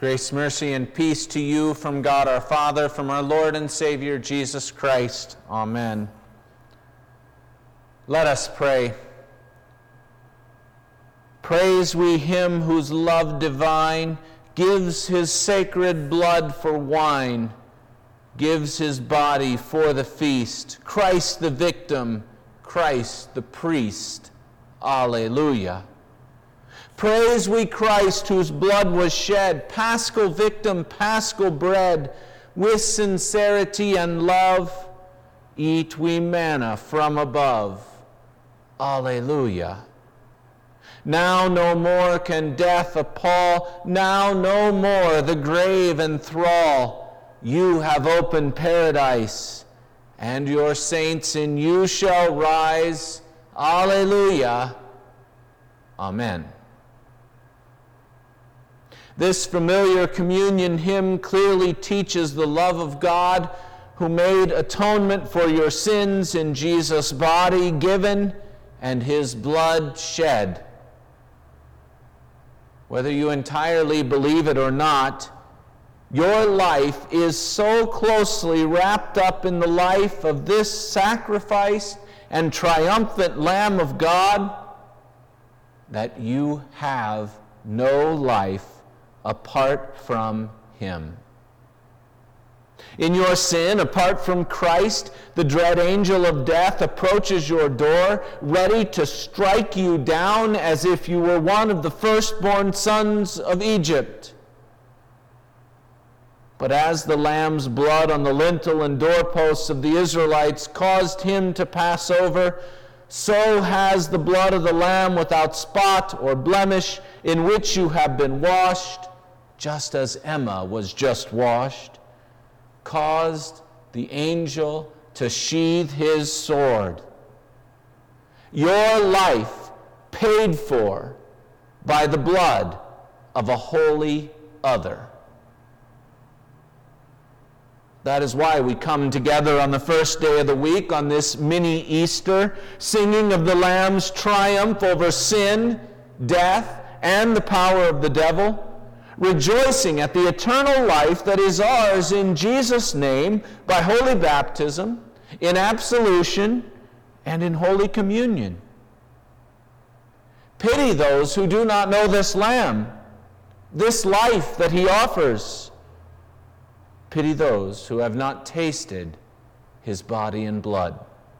Grace, mercy, and peace to you from God our Father, from our Lord and Savior Jesus Christ. Amen. Let us pray. Praise we him whose love divine gives his sacred blood for wine, gives his body for the feast, Christ the victim, Christ the priest. Alleluia. Praise we Christ whose blood was shed, paschal victim, paschal bread, with sincerity and love, eat we manna from above. Alleluia. Now no more can death appall, now no more the grave enthrall. You have opened paradise, and your saints in you shall rise. Alleluia. Amen. This familiar communion hymn clearly teaches the love of God who made atonement for your sins in Jesus' body given and his blood shed. Whether you entirely believe it or not, your life is so closely wrapped up in the life of this sacrificed and triumphant Lamb of God that you have no life apart from him. In your sin, apart from Christ, the dread angel of death approaches your door, ready to strike you down as if you were one of the firstborn sons of Egypt. But as the lamb's blood on the lintel and doorposts of the Israelites caused him to pass over, so has the blood of the Lamb without spot or blemish, in which you have been washed, just as Emma was just washed, caused the angel to sheathe his sword. Your life paid for by the blood of a holy other. That is why we come together on the first day of the week, on this mini Easter, singing of the Lamb's triumph over sin, death, and the power of the devil, rejoicing at the eternal life that is ours in Jesus' name by holy baptism, in absolution, and in Holy Communion. Pity those who do not know this Lamb, this life that he offers. Pity those who have not tasted his body and blood.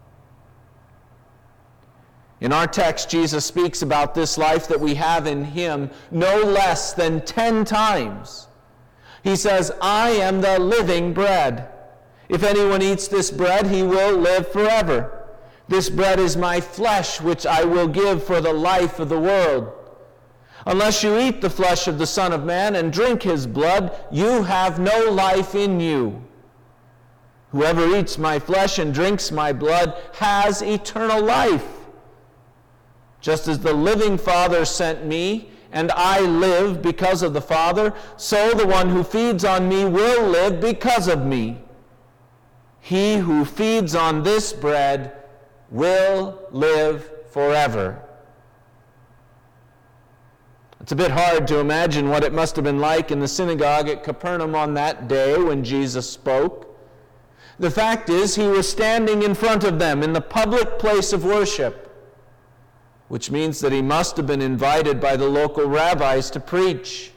In our text, Jesus speaks about this life that we have in him no less than 10 times. He says, I am the living bread. If anyone eats this bread, he will live forever. This bread is my flesh, which I will give for the life of the world. Unless you eat the flesh of the Son of Man and drink his blood, you have no life in you. Whoever eats my flesh and drinks my blood has eternal life. Just as the living Father sent me, and I live because of the Father, so the one who feeds on me will live because of me. He who feeds on this bread will live forever. It's a bit hard to imagine what it must have been like in the synagogue at Capernaum on that day when Jesus spoke. The fact is, he was standing in front of them in the public place of worship, which means that he must have been invited by the local rabbis to preach.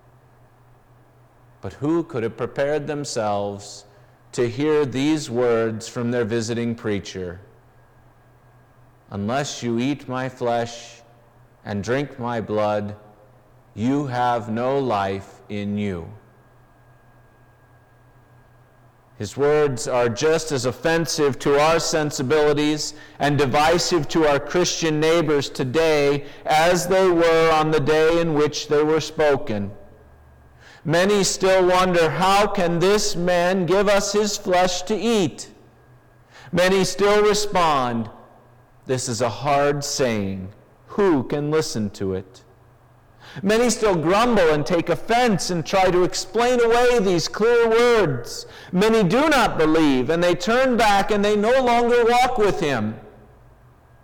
But who could have prepared themselves to hear these words from their visiting preacher? Unless you eat my flesh and drink my blood, you have no life in you. His words are just as offensive to our sensibilities and divisive to our Christian neighbors today as they were on the day in which they were spoken. Many still wonder, how can this man give us his flesh to eat? Many still respond, this is a hard saying. Who can listen to it? Many still grumble and take offense and try to explain away these clear words. Many do not believe, and they turn back and they no longer walk with him.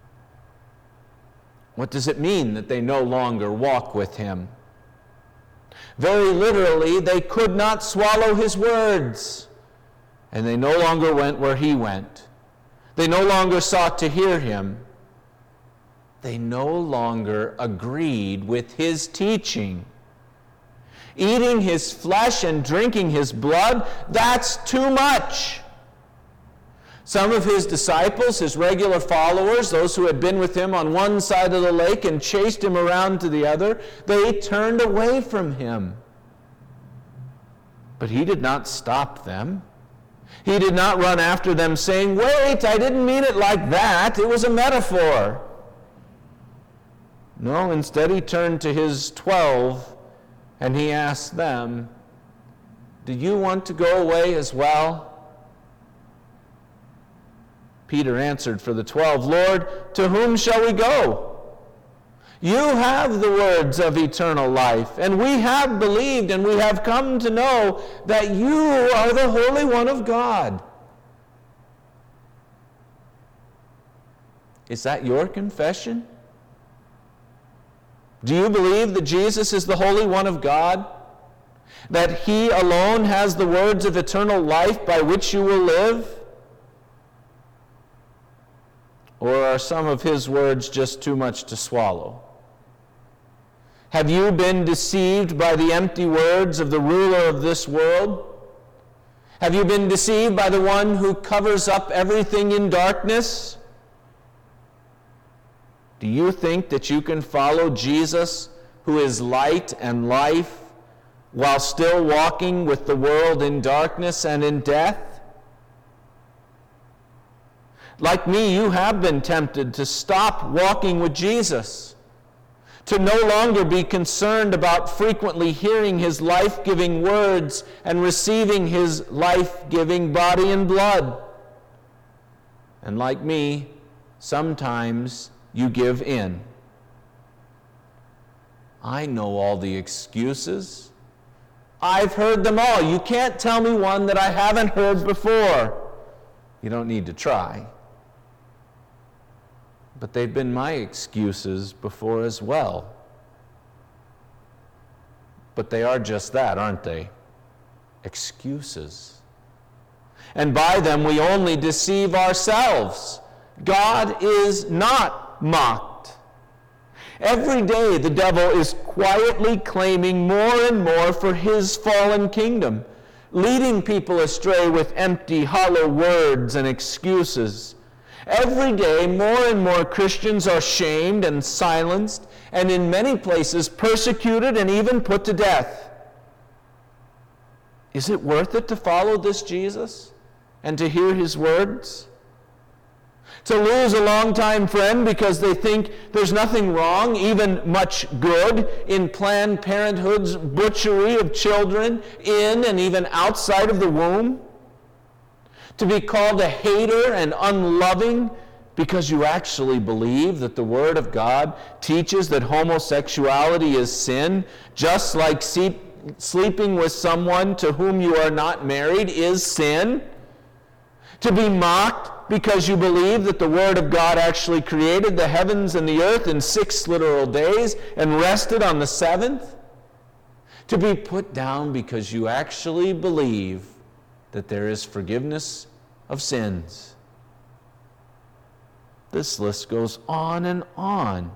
What does it mean that they no longer walk with him? Very literally, they could not swallow his words, and they no longer went where he went. They no longer sought to hear him. They no longer agreed with his teaching. Eating his flesh and drinking his blood, that's too much. Some of his disciples, his regular followers, those who had been with him on one side of the lake and chased him around to the other, they turned away from him. But he did not stop them. He did not run after them saying, "Wait, I didn't mean it like that. It was a metaphor." No, instead he turned to his 12 and he asked them, "Do you want to go away as well?" Peter answered for the 12, "Lord, to whom shall we go? You have the words of eternal life, and we have believed and we have come to know that you are the Holy One of God." Is that your confession? Do you believe that Jesus is the Holy One of God? That he alone has the words of eternal life by which you will live? Or are some of his words just too much to swallow? Have you been deceived by the empty words of the ruler of this world? Have you been deceived by the one who covers up everything in darkness? Do you think that you can follow Jesus, who is light and life, while still walking with the world in darkness and in death? Like me, you have been tempted to stop walking with Jesus, to no longer be concerned about frequently hearing his life-giving words and receiving his life-giving body and blood. And like me, sometimes you give in. I know all the excuses. I've heard them all. You can't tell me one that I haven't heard before. You don't need to try. But they've been my excuses before as well. But they are just that, aren't they? Excuses. And by them we only deceive ourselves. God is not mocked. Every day the devil is quietly claiming more and more for his fallen kingdom, leading people astray with empty, hollow words and excuses. Every day, more and more Christians are shamed and silenced, and in many places persecuted and even put to death. Is it worth it to follow this Jesus and to hear his words? To lose a longtime friend because they think there's nothing wrong, even much good, in Planned Parenthood's butchery of children in and even outside of the womb? To be called a hater and unloving because you actually believe that the Word of God teaches that homosexuality is sin, just like sleeping with someone to whom you are not married is sin? To be mocked because you believe that the Word of God actually created the heavens and the earth in 6 literal days and rested on the 7th? To be put down because you actually believe that there is forgiveness of sins. This list goes on and on.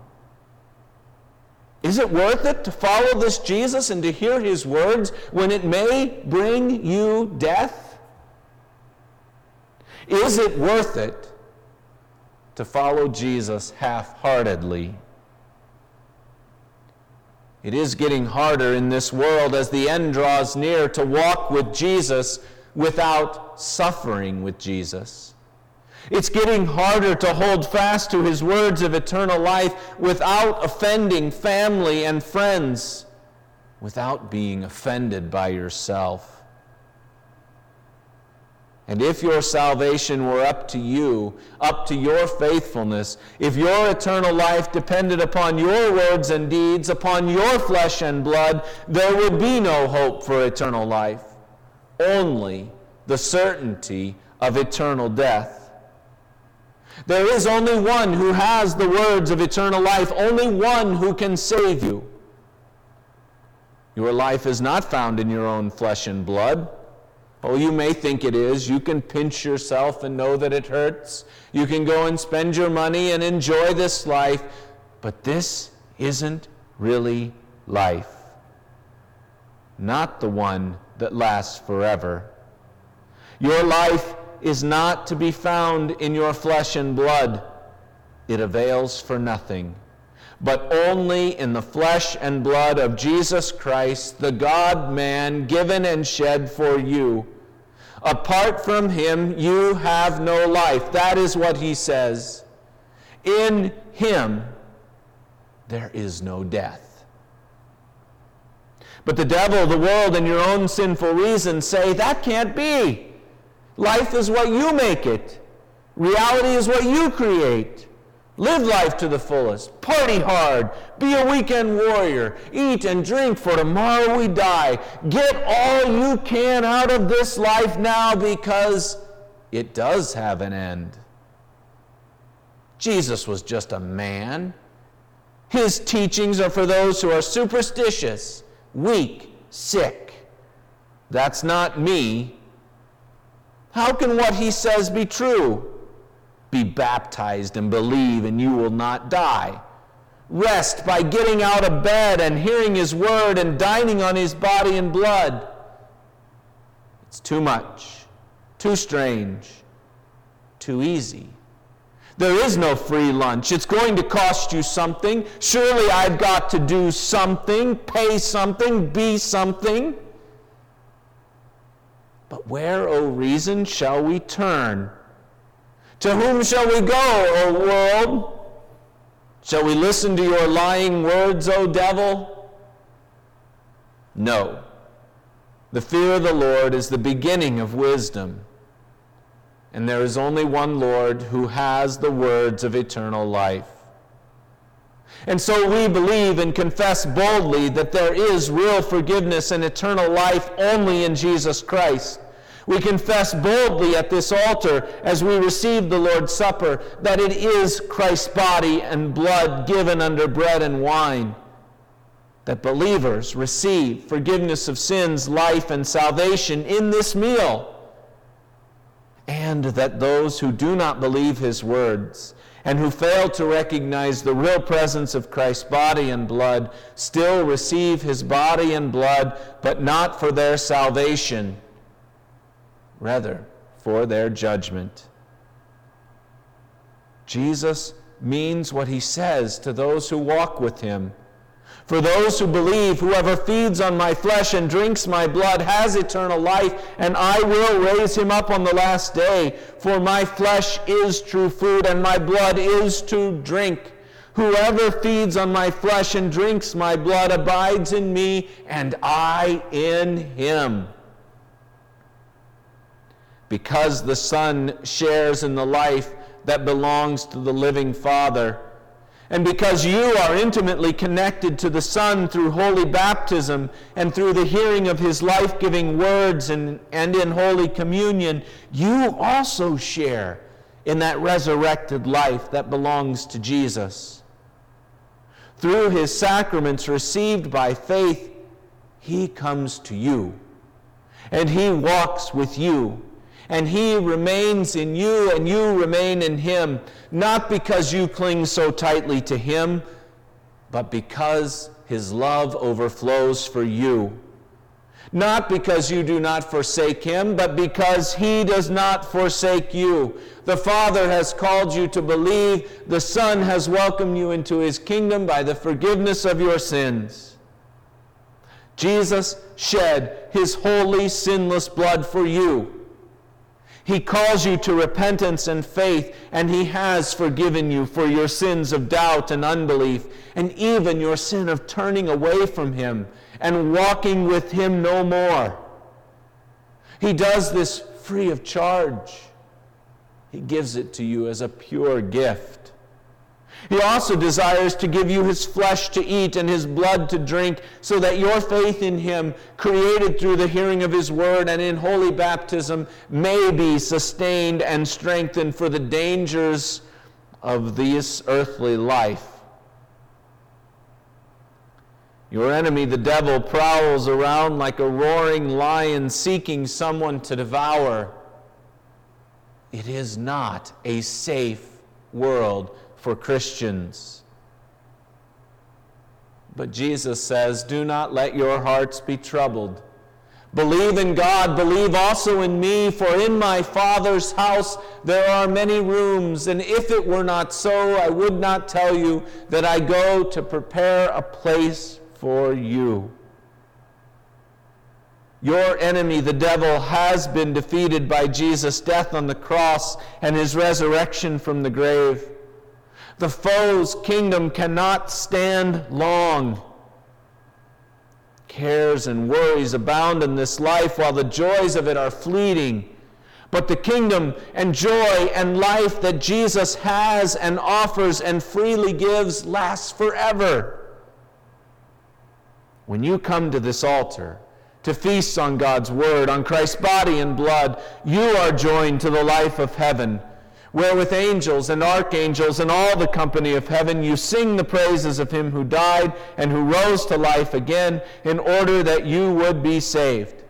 Is it worth it to follow this Jesus and to hear his words when it may bring you death? Is it worth it to follow Jesus half-heartedly? It is getting harder in this world as the end draws near to walk with Jesus without suffering with Jesus. It's getting harder to hold fast to his words of eternal life without offending family and friends, without being offended by yourself. And if your salvation were up to you, up to your faithfulness, if your eternal life depended upon your words and deeds, upon your flesh and blood, there would be no hope for eternal life. Only the certainty of eternal death. There is only one who has the words of eternal life, only one who can save you. Your life is not found in your own flesh and blood. Oh, you may think it is. You can pinch yourself and know that it hurts. You can go and spend your money and enjoy this life. But this isn't really life. Not the one that lasts forever. Your life is not to be found in your flesh and blood. It avails for nothing, but only in the flesh and blood of Jesus Christ, the God-man given and shed for you. Apart from him, you have no life. That is what he says. In him, there is no death. But the devil, the world, and your own sinful reason say, that can't be. Life is what you make it. Reality is what you create. Live life to the fullest. Party hard. Be a weekend warrior. Eat and drink, for tomorrow we die. Get all you can out of this life now, because it does have an end. Jesus was just a man. His teachings are for those who are superstitious, weak, sick. That's not me. How can what he says be true? Be baptized and believe, and you will not die. Rest by getting out of bed and hearing his word and dining on his body and blood. It's too much, too strange, too easy. There is no free lunch. It's going to cost you something. Surely I've got to do something, pay something, be something. But where, O reason, shall we turn? To whom shall we go, O world? Shall we listen to your lying words, O devil? No. The fear of the Lord is the beginning of wisdom. And there is only one Lord who has the words of eternal life. And so we believe and confess boldly that there is real forgiveness and eternal life only in Jesus Christ. We confess boldly at this altar as we receive the Lord's Supper that it is Christ's body and blood given under bread and wine. That believers receive forgiveness of sins, life, and salvation in this meal. And that those who do not believe his words and who fail to recognize the real presence of Christ's body and blood still receive his body and blood, but not for their salvation, rather for their judgment. Jesus means what he says to those who walk with him. For those who believe, whoever feeds on my flesh and drinks my blood has eternal life, and I will raise him up on the last day. For my flesh is true food, and my blood is to drink. Whoever feeds on my flesh and drinks my blood abides in me, and I in him. Because the Son shares in the life that belongs to the living Father, and because you are intimately connected to the Son through holy baptism and through the hearing of his life-giving words and in Holy Communion, you also share in that resurrected life that belongs to Jesus. Through his sacraments received by faith, he comes to you, and he walks with you. And he remains in you, and you remain in him, not because you cling so tightly to him, but because his love overflows for you. Not because you do not forsake him, but because he does not forsake you. The Father has called you to believe. The Son has welcomed you into his kingdom by the forgiveness of your sins. Jesus shed his holy, sinless blood for you. He calls you to repentance and faith, and he has forgiven you for your sins of doubt and unbelief, and even your sin of turning away from him and walking with him no more. He does this free of charge. He gives it to you as a pure gift. He also desires to give you his flesh to eat and his blood to drink, so that your faith in him, created through the hearing of his word and in holy baptism, may be sustained and strengthened for the dangers of this earthly life. Your enemy, the devil, prowls around like a roaring lion seeking someone to devour. It is not a safe world for Christians. But Jesus says, do not let your hearts be troubled. Believe in God, believe also in me, for in my Father's house there are many rooms, and if it were not so, I would not tell you that I go to prepare a place for you. Your enemy, the devil, has been defeated by Jesus' death on the cross and his resurrection from the grave. The foe's kingdom cannot stand long. Cares and worries abound in this life, while the joys of it are fleeting. But the kingdom and joy and life that Jesus has and offers and freely gives lasts forever. When you come to this altar to feast on God's word, on Christ's body and blood, you are joined to the life of heaven, where with angels and archangels and all the company of heaven you sing the praises of him who died and who rose to life again in order that you would be saved.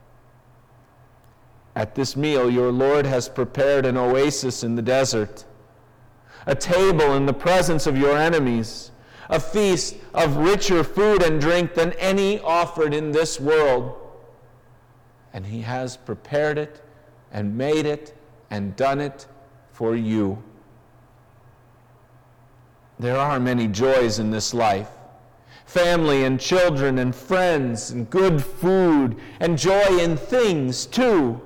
At this meal your Lord has prepared an oasis in the desert, a table in the presence of your enemies, a feast of richer food and drink than any offered in this world. And he has prepared it and made it and done it for you. There are many joys in this life. Family and children and friends and good food and joy in things too.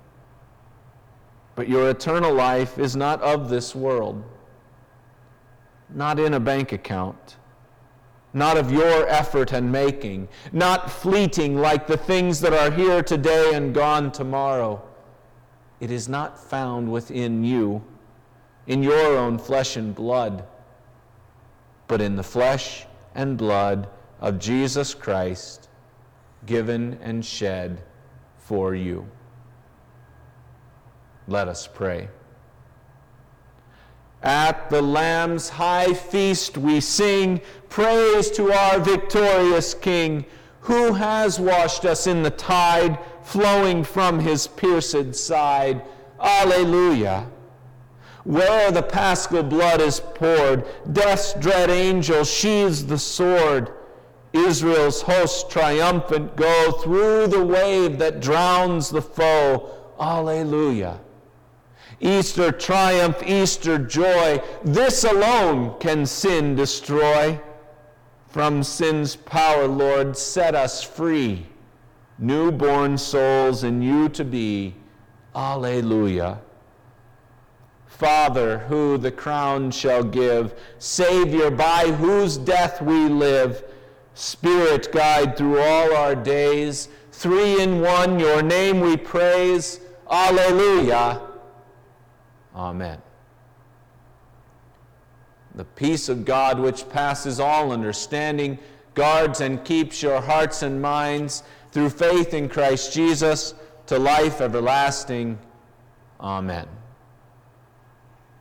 But your eternal life is not of this world. Not in a bank account. Not of your effort and making. Not fleeting like the things that are here today and gone tomorrow. It is not found within you, in your own flesh and blood, but in the flesh and blood of Jesus Christ, given and shed for you. Let us pray. At the Lamb's high feast we sing praise to our victorious King, who has washed us in the tide flowing from his pierced side. Alleluia. Where the paschal blood is poured, death's dread angel sheathes the sword. Israel's hosts triumphant go through the wave that drowns the foe. Alleluia. Easter triumph, Easter joy, this alone can sin destroy. From sin's power, Lord, set us free, newborn souls in you to be. Alleluia. Father, who the crown shall give, Savior, by whose death we live, Spirit, guide through all our days, three in one, your name we praise. Alleluia. Amen. The peace of God, which passes all understanding, guards and keeps your hearts and minds through faith in Christ Jesus to life everlasting. Amen.